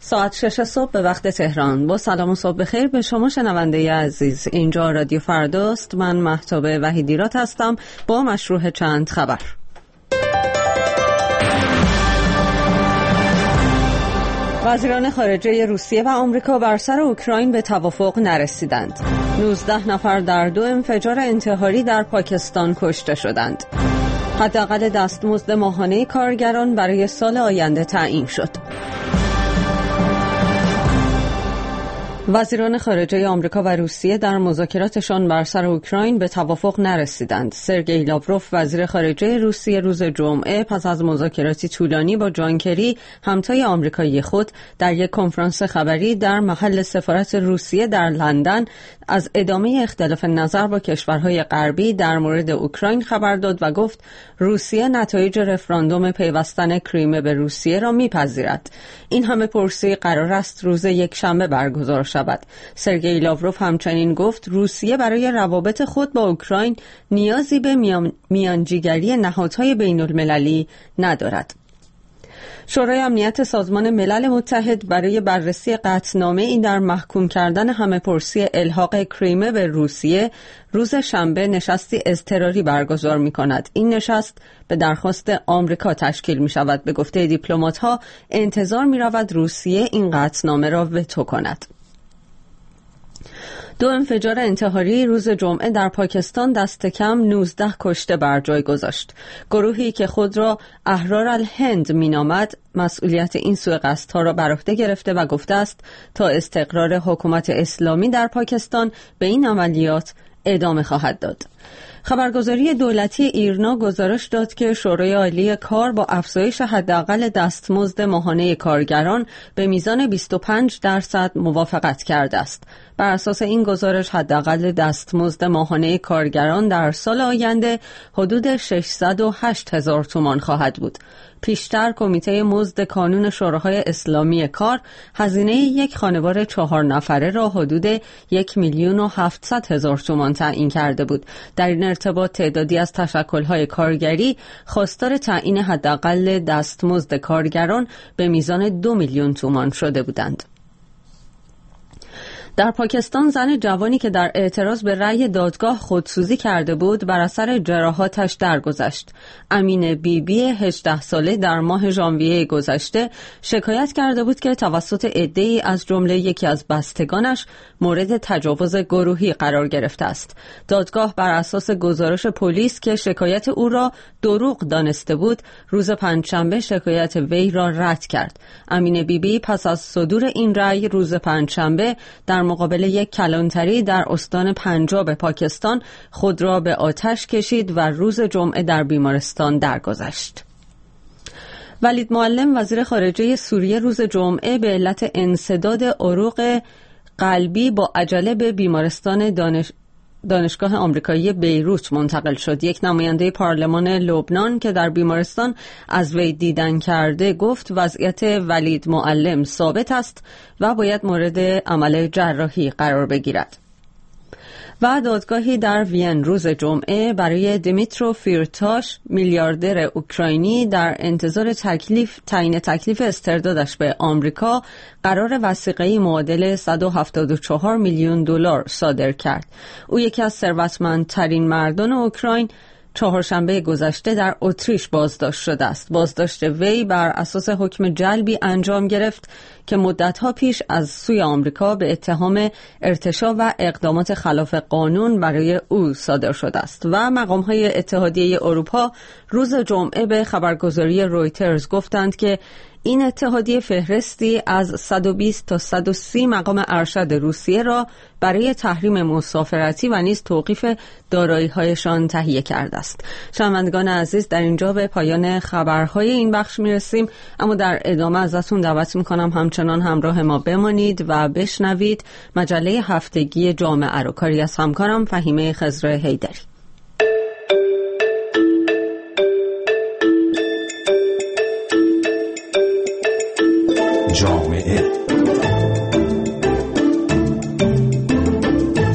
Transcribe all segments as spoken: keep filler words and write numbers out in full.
ساعت شش صبح به وقت تهران. با سلام و صبح بخیر به شما شنونده عزیز. اینجا رادیو فرداست. من مهتاب وحیدیرات هستم با مشروع چند خبر. وزیران خارجه روسیه و آمریکا بر سر اوکراین به توافق نرسیدند. نوزده نفر در دو انفجار انتحاری در پاکستان کشته شدند. حداقل دستمزد ماهانه کارگران برای سال آینده تعیین شد. وزیران خارجه آمریکا و روسیه در مذاکراتشان بر سر اوکراین به توافق نرسیدند. سرگئی لاوروف وزیر خارجه روسیه روز جمعه پس از مذاکراتی طولانی با جان کری همتای آمریکایی خود در یک کنفرانس خبری در محل سفارت روسیه در لندن از ادامه اختلاف نظر با کشورهای غربی در مورد اوکراین خبر داد و گفت روسیه نتایج رفراندوم پیوستن کریمه به روسیه را میپذیرد. این همه پرسی قرار است روز یک شنبه برگزار شود. سرگئی لاوروف همچنین گفت روسیه برای روابط خود با اوکراین نیازی به میان... میانجیگری نهادهای بین المللی ندارد. شورای امنیت سازمان ملل متحد برای بررسی قطعنامه این در محکوم کردن همه پرسی الحاق کریمه به روسیه روز شنبه نشستی اضطراری برگزار می کند. این نشست به درخواست آمریکا تشکیل می شود. به گفته دیپلمات ها انتظار می رود روسیه این قطعنامه را وتو کند. دو انفجار انتحاری روز جمعه در پاکستان دست کم نوزده کشته بر جای گذاشت. گروهی که خود را احرار الهند مینامد مسئولیت این سوءقصدها را بر عهده گرفته و گفته است تا استقرار حکومت اسلامی در پاکستان به این عملیات ادامه خواهد داد. خبرگزاری دولتی ایرنا گزارش داد که شورای عالی کار با افزایش حداقل دستمزد ماهانه کارگران به میزان بیست و پنج درصد موافقت کرده است. بر اساس این گزارش حداقل دستمزد ماهانه کارگران در سال آینده حدود ششصد و هشت هزار تومان خواهد بود. پیشتر کمیته مزد کانون شوراهای اسلامی کار هزینه یک خانوار چهار نفره را حدود یک میلیون و هفتصد هزار تومان تعیین کرده بود. در این ارتباط تعدادی از تشکل‌های کارگری خواستار تعیین حداقل دستمزد کارگران به میزان دو میلیون تومان شده بودند. در پاکستان زن جوانی که در اعتراض به رأی دادگاه خودسوزی کرده بود بر اثر جراحاتش درگذشت. امین بی بی هجده ساله در ماه ژانویه گذشته شکایت کرده بود که توسط عده‌ای از جمله یکی از بستگانش مورد تجاوز گروهی قرار گرفته است. دادگاه بر اساس گزارش پلیس که شکایت او را دروغ دانسته بود روز پنجشنبه شکایت وی را رد کرد. امین بی بی پس از صدور این رأی روز پنجشنبه در مقابل یک کلانتری در استان پنجاب پاکستان خود را به آتش کشید و روز جمعه در بیمارستان درگذشت. ولید معلم وزیر خارجه سوریه روز جمعه به علت انسداد عروق قلبی با عجله به بیمارستان دانش دانشگاه آمریکایی بیروت منتقل شد. یک نماینده پارلمان لبنان که در بیمارستان از وی دیدن کرده گفت وضعیت ولید معلم ثابت است و باید مورد عمل جراحی قرار بگیرد. و دادگاهی در وین روز جمعه برای دیمیترو فیرتاش میلیاردر اوکراینی در انتظار تکلیف تعیین تکلیف استردادش به آمریکا قرار وثیقه‌ای معادل صد و هفتاد و چهار میلیون دلار صادر کرد. او یکی از ثروتمندترین مردان اوکراین چهارشنبه گذشته در اتریش بازداشت شده است. بازداشت وی بر اساس حکم جلبی انجام گرفت که مدتها پیش از سوی آمریکا به اتهام ارتشا و اقدامات خلاف قانون برای او صادر شده است. و مقام‌های اتحادیه اروپا روز جمعه به خبرگزاری رویترز گفتند که این اتحادیه فهرستی از صد و بیست تا صد و سی مقام ارشد روسیه را برای تحریم مسافرتی و نیز توقیف دارایی‌هایشان تهیه کرده است. شنوندگان عزیز، در اینجا به پایان خبرهای این بخش میرسیم، اما در ادامه ازتون دعوت میکنم همچنان همراه ما بمانید و بشنوید مجله هفتگی جامعه رو، کاری از همکارم فهیمه خضر حیدری. جامعه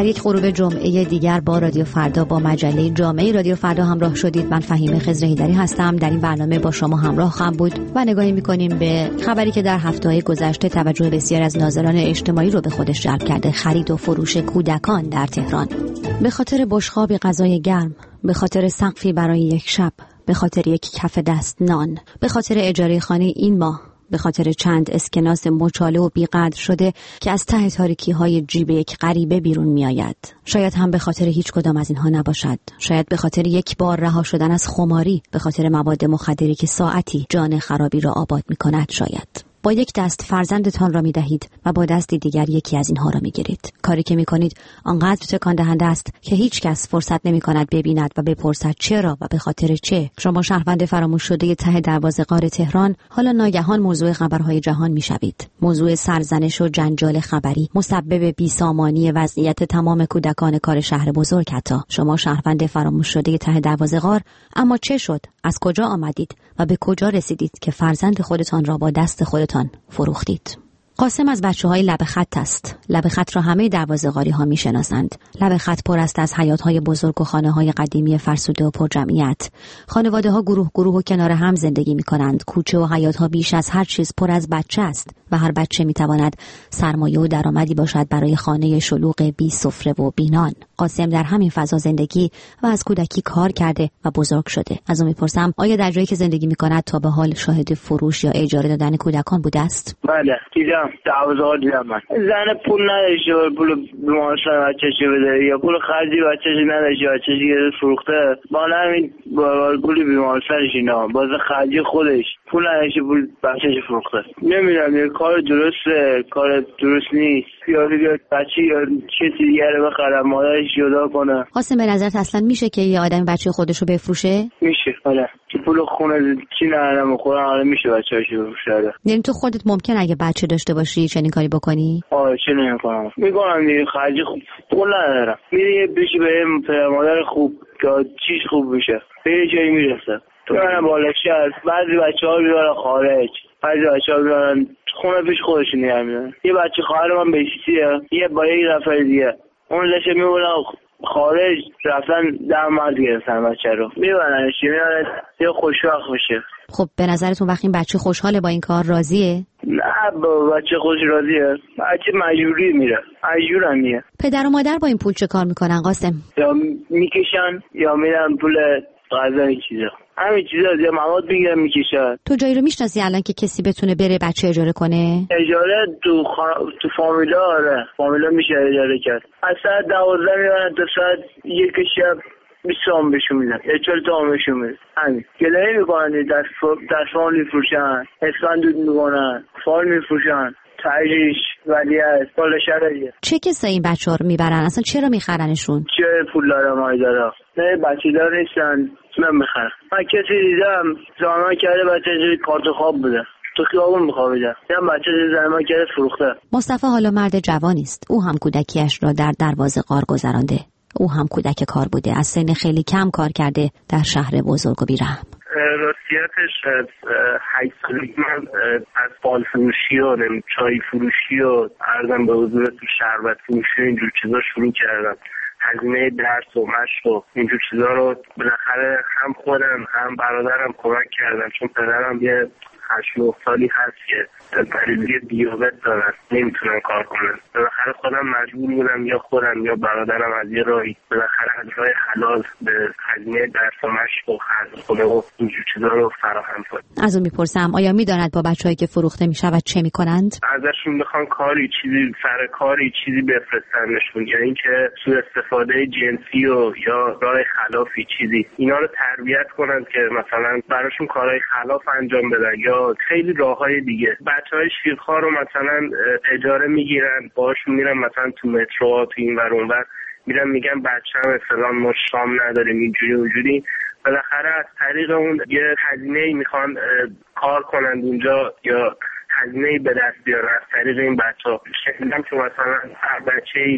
در یک غروب جمعه دیگر با رادیو فردا با مجله جامعه رادیو فردا همراه شدید. من فهیمه خضر هیدری هستم. در این برنامه با شما همراه خواهم بود و نگاهی می‌کنیم به خبری که در هفته‌های گذشته توجه بسیار از ناظران اجتماعی رو به خودش جلب کرده: خرید و فروش کودکان در تهران. به خاطر بشقاب غذای گرم، به خاطر سقفی برای یک شب، به خاطر یک کف دست نان، به خاطر اجاره خانه این ماه، به خاطر چند اسکناس مچاله و بیقدر شده که از ته تاریکی‌های جیب یک غریبه بیرون می‌آید. شاید هم به خاطر هیچ کدام از اینها نباشد. شاید به خاطر یک بار رها شدن از خماری، به خاطر مواد مخدری که ساعتی جان خرابی را آباد می‌کند. شاید با یک دست فرزندتان را می‌دهید و با دستی دیگر یکی از اینها را می‌گیرید. کاری که می‌کنید آنقدر تکان دهنده است که هیچ کس فرصت نمی‌کند ببیند و بپرسد چرا و به خاطر چه. شما شهروند فراموش شده ته دروازه غار تهران حالا ناگهان موضوع خبرهای جهان می‌شوید. موضوع سرزنش و جنجال خبری، مسبب بیسامانی وضعیت تمام کودکان کار شهر بزرگ. حتی شما شهروند فراموش شده ته دروازه غار، اما چه شد؟ از کجا آمدید و به کجا رسیدید که فرزند خودتان را با دست خودتان فروختید؟ قاسم از بچه‌های لب خط است. لب خط را همه دروازه‌غاری ها می‌شناسند. لب خط پر است از حیاط‌های بزرگ و خانه‌های قدیمی فرسوده و پر جمعیت. خانواده‌ها گروه گروه و کنار هم زندگی می‌کنند. کوچه و حیاط‌ها بیش از هر چیز پر از بچه است و هر بچه می‌تواند سرمایه و درآمدی باشد برای خانه شلوغ بی سفره و بی نان. قاسم در همین فضا زندگی و از کودکی کار کرده و بزرگ شده. از او می‌پرسم آیا در جایی که زندگی می‌کند تا به حال شاهد فروش یا اجاره دادن کودکان بوده است؟ بله، دیدم. دعوازه‌ها دیدم. من زن پول نداشته پول بیمارستان بچه‌ش بده یا پول خرجی بچه‌ش نداشته بچه‌ش گرفت فروخته. با همین پول بیمارستانش اینا باز خرجی خودش پول نداشته پول بچه‌ش فروخته. نمیدونم یه کار درسته کار درست نیست. یا دیگه بچه یا چیزی دیگه رو بخره مادرش جدا کنه. قاسم به نظرت اصلا میشه که یه آدم بچه خودش رو بفروشه؟ میشه. آره. که پول خونه چی ندارم خودم آره میشه بچه‌ش بفروشه. یعنی تو خودت ممکن اگه بچه داشته باشی چنین کاری بکنی؟ آره چه نمی‌کنم. میگم دیگه خرج خوب پول ندارم. میری بشی به پدر مادر خوب که چیز خوب بشه. به یه جایی میرسه. تو من بالا شهر بعضی بچه‌ها میرن خارج. بعضی بچه‌ها میرن خونه پیش خودشون نمیرن. یه بچه خواهر من بیسیه. یه با یه نفر دیگه. اون لشه میمونه خارج رفتن در مرد گرفتن بچه رو. میبرنش میبرن یه خوشوقت بشه. خب به نظرتون وقتی این بچه خوشحاله با این کار راضیه؟ نه با بچه خوش راضیه. بچه مجبوری میره. مجبورن میره. پدر و مادر با این پول چه کار میکنن قاسم؟ یا میکشن یا میرن پول غذا این چیزا. همین چیزا یا مواد میگیرن میکشن. تو جایی رو میشناسی الان که کسی بتونه بره بچه اجاره کنه؟ اجاره تو خان... تو فامیلا آره. فامیلا میشه اجاره کرد. از ساعت دوازده میرن تا ساعت یک شب بیست تومن بهشون میدن. یه چهل تومن بهشون میدن. همین. گلایه میکنن دست دست فال میفروشن. اسفند دود میکنن. فال میفروشن. تایریش ولی از بالا شرایه. چه کسایی این بچه ها رو میبرن؟ اصلا چرا میخرنشون؟ چه پول دارم های دارم. نه بچه دار نیستن. من میخرم. من کسی دیدم زمان کرده بچه کارت خواب بوده. تو خیابون میخوابیدم. یه بچه زمان کرده فروخته. مصطفی حالا مرد جوانی است. او هم کودکیش را در دروازه غار گذرانده. او هم کودک کار بوده. از سن خیلی کم کار کرده در شهر بزرگ و بیرحم. راستیتش از هشت سالگی من از فال فروشی و چای فروشی و عرضم به حضور تو شربت فروشی و اینجور چیزا شروع کردم. هزینه درس و مشق و اینجور چیزا رو بالاخره هم خودم هم برادرم کمک کردم، چون پدرم یه هشت نه سالی هست که مریضی دیابت دارن، نمیتونن کار کنن. بالاخره خودم مجبور بودم یا خودم یا برادرم از یه راهی بالاخره از راه حلال به هزینه درس و مشق و خرج خونه و اینجور چیزا رو فراهم کنم. از اون میپرسم آیا میداند با بچه‌هایی که فروخته میشود چه میکنند؟ ازشون میخوان کاری چیزی سر کاری چیزی بفرستنشون، یا اینکه سوء استفاده جنسی و یا راه خلافی چیزی، اینا رو تربیت کنن که مثلا براشون کارهای خلاف انجام بدن یا خیلی راههای دیگه. بچهای شیرخوار رو مثلا اجاره میگیرن، باهاشون میرن مثلا تو مترو تو این ور اون ور، میرن میگن بچه‌م فلان ما شام نداریم اینجوری اونجوری. بالاخره از طریق اون یه هزینه‌ای میخوان کار کنند اونجا یا هزینه‌ای به دست بیارن از طریق این بچه‌ها. شنیدم که مثلا هر بچه‌ای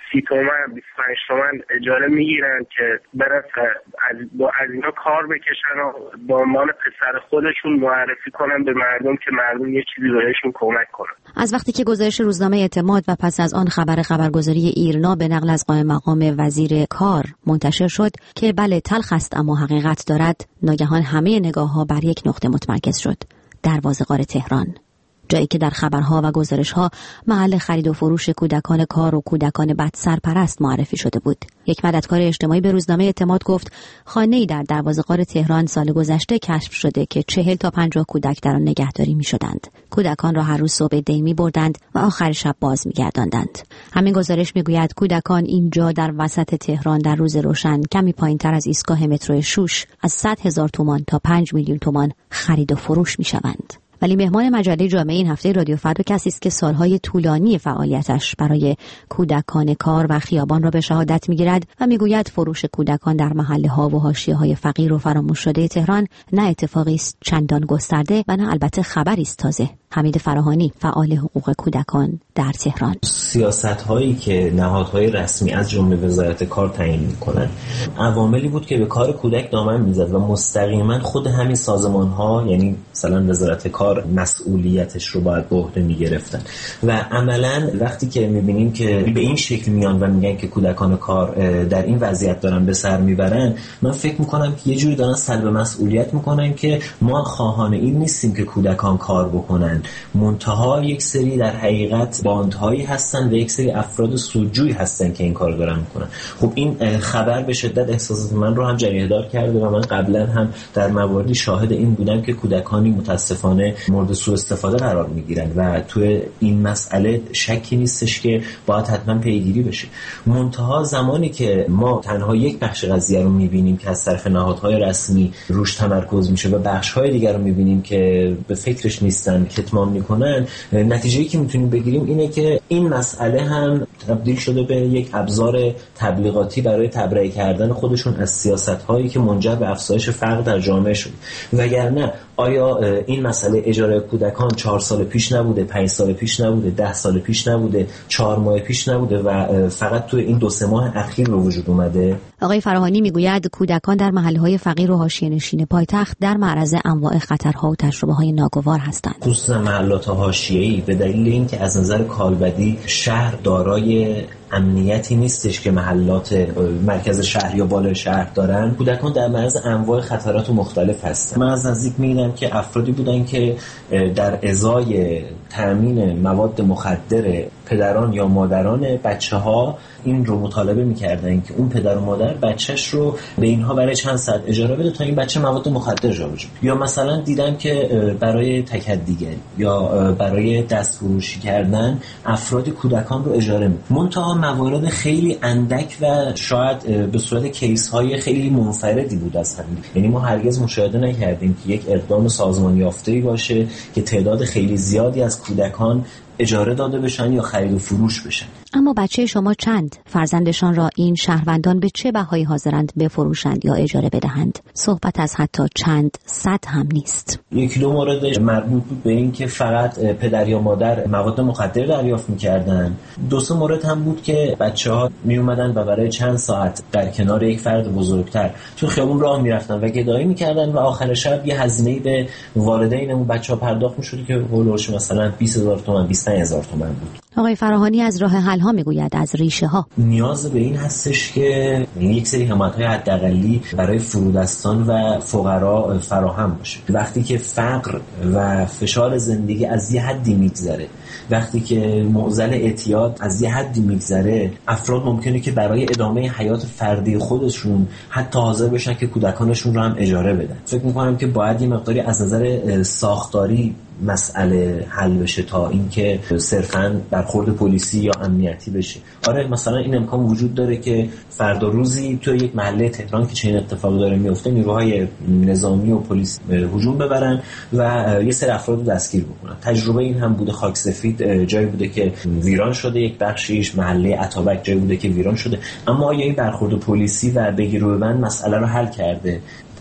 سی تومن بیست و پنج تومن اجاره میگیرن که برن از با از اینا کار بکشن و با عنوان پسر خودشون معرفی کنن به مردم که مردم یه چیزی بهشون کمک کنن. از وقتی که گزارش روزنامه اعتماد و پس از آن خبر خبرگزاری ایرنا به نقل از قائم مقام وزیر کار منتشر شد که بله تلخ است اما حقیقت دارد، ناگهان همه نگاه‌ها بر یک نقطه متمرکز شد: دروازه غار تهران، جایی که در خبرها و گزارش‌ها محل خرید و فروش کودکان کار و کودکان بد سرپرست معرفی شده بود. یک مددکار اجتماعی به روزنامه اعتماد گفت خانه‌ای در دروازه غار تهران سال گذشته کشف شده که چهل تا پنجاه کودک در آن نگهداری می‌شدند. کودکان را هر روز صبح دی می‌بردند و آخر شب باز می‌گرداندند. همین گزارش می‌گوید کودکان اینجا در وسط تهران در روز روشن کمی پایین‌تر از ایستگاه مترو شوش از صد هزار تومان تا پنج میلیون تومان خرید و فروش می‌شوند. ولی مهمان مجله جامعه این هفته رادیو فردا کسی است که سالهای طولانی فعالیتش برای کودکان کار و خیابان را به شهادت می‌گیرد و می‌گوید فروش کودکان در محله‌ها و حاشیه‌های فقیر و فراموش شده تهران نه اتفاقی است چندان گسترده و نه البته خبری است تازه. حمید فراهانی، فعال حقوق کودکان در تهران: سیاست‌هایی که نهادهای رسمی از جمله وزارت کار تعیین می‌کنند عواملی بود که به کار کودک دامن می‌زد و مستقیما خود همین سازمان‌ها، یعنی مثلا وزارت کار، مسئولیتش رو باید به عهده می‌گرفتن و عملاً وقتی که می‌بینیم که به این شکل میان و میگن که کودکان کار در این وضعیت دارن به سر میبرن، من فکر می‌کنم که یه جوری دارن سلب مسئولیت می‌کنن که ما خواهان این نیستیم که کودکان کار بکنن، منتها یک سری در حقیقت باندهایی هستن و یک سری افراد سودجویی هستن که این کار دارن میکنن. خب این خبر به شدت احساسات من رو هم جریحه دار کرده و من قبلا هم در مواردی شاهد این بودم که کودکانی متاسفانه مورد سوء استفاده قرار میگیرن و توی این مسئله شکی نیستش که باید حتما پیگیری بشه. منتها زمانی که ما تنها یک بخش قضیه رو میبینیم که از طرف نهادهای رسمی روش تمرکز میشه و بخش‌های دیگر رو میبینیم که به فکرش نیستن که اتمام میکنن، نتیجه‌ای که میتونیم بگیریم اینه که این مسئله هم تبدیل شده به یک ابزار تبلیغاتی برای تبرئه کردن خودشون از سیاست‌هایی که منجر به افزایش فقر در جامعه شد. وگرنه آیا این مسئله اجاره کودکان چهار سال پیش نبوده، پنج سال پیش نبوده، ده سال پیش نبوده، چهار ماه پیش نبوده و فقط تو این دو سه ماه اخیر به وجود اومده؟ آقای فراهانی میگوید کودکان در محله‌های فقیر و حاشیه‌نشین پایتخت در معرض انواع خطرها و تجربه‌های ناگوار هستند. خصوصا محلات حاشیه‌ای به دلیل اینکه از نظر کالبدی شهر دارای امنیتی نیستش که محلات مرکز شهر یا بالای شهر دارن، کودکان در معرض انواع خطرات مختلف هستن. من از نزدیک می‌بینم که افرادی بودن که در ازای تامین مواد مخدر پدران یا مادران بچه‌ها این رو مطالبه می‌کردن که اون پدر و مادر بچه‌ش رو به اینها برای چند ساعت اجاره بده تا این بچه مواد مخدر جابجا. یا مثلا دیدم که برای تکدیگری یا برای دستفروشی کردن افرادی کودکان رو اجاره می‌کنن. منتها موارد خیلی اندک و شاید به صورت کیس‌های خیلی منفردی بود از همین. یعنی ما هرگز مشاهده نکردیم که یک اقدام سازمان یافته‌ای باشه که تعداد خیلی زیادی از کودکان اجاره داده بشن یا خرید و فروش بشن. اما بچه شما چند فرزندشان را این شهروندان به چه بهایی حاضرند بفروشند یا اجاره بدهند؟ صحبت از حتی چند صد هم نیست. یکی دو مورد مربوط بود به این که فقط پدر یا مادر مواد مخدر دریافت می‌کردن. دو سه مورد هم بود که بچه‌ها میومدن و برای چند ساعت در کنار یک فرد بزرگتر تو خیابون راه میرفتن و گدایی می‌کردن و آخر شب یه هزینه‌ای به والدین اون بچه‌ها پرداخت می‌شد که هولوش مثلا بیست هزار تومان بیست هزار تومان بود. آقای فراهانی از راه حل ها میگوید، از ریشه ها. نیاز به این هستش که یک سری حمایت‌های حداقلی برای فرودستان و فقرا فراهم باشه. وقتی که فقر و فشار زندگی از یه حدی میگذره، وقتی که معضل اعتیاد از یه حدی میگذره، افراد ممکنه که برای ادامه حیات فردی خودشون حتی حاضر بشن که کودکانشون رو هم اجاره بدن. فکر می‌کنم که باید یه مقداری از نظر ساختاری مسئله حل بشه تا اینکه صرفاً برخورد پلیسی یا امنیتی بشه. آره مثلا این امکان وجود داره که فردا روزی تو یک محله تهران که چنین اتفاقی داره میفته نیروهای نظامی و پلیس هجوم ببرن و یه سری افراد رو دستگیر بکنن. تجربه این هم بوده. خاک سفید جایی بوده که ویران شده، یک بخشیش محله عطابک جایی بوده که ویران شده، اما آیا این برخورد پلیسی و بگیر و ببند مسئله رو حل کرده؟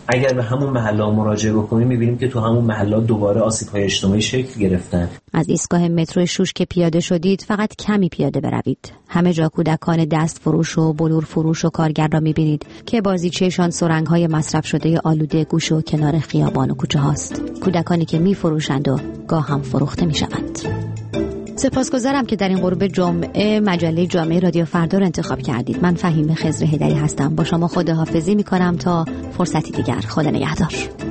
اگر به همون محله‌ها مراجعه بکنیم می‌بینیم که تو همون محله‌ها دوباره آسیب‌های اجتماعی شکل گرفتن. از ایستگاه مترو شوش که پیاده شدید فقط کمی پیاده بروید. همه جا کودکان دست فروش و بلور فروش و کارگر را می‌بینید که بازیچه‌شان سرنگ‌های مصرف شده آلوده گوشه و کنار خیابان و کوچه هاست. کودکانی که می‌فروشند و گاه هم فروخته می‌شوند. سپاسگزارم که در این غروب جمعه مجله جامعه رادیو فردا را انتخاب کردید. من فهیمه خضر هیدری هستم. با شما خداحافظی می‌کنم تا فرصتی دیگر. خدا نگهدار.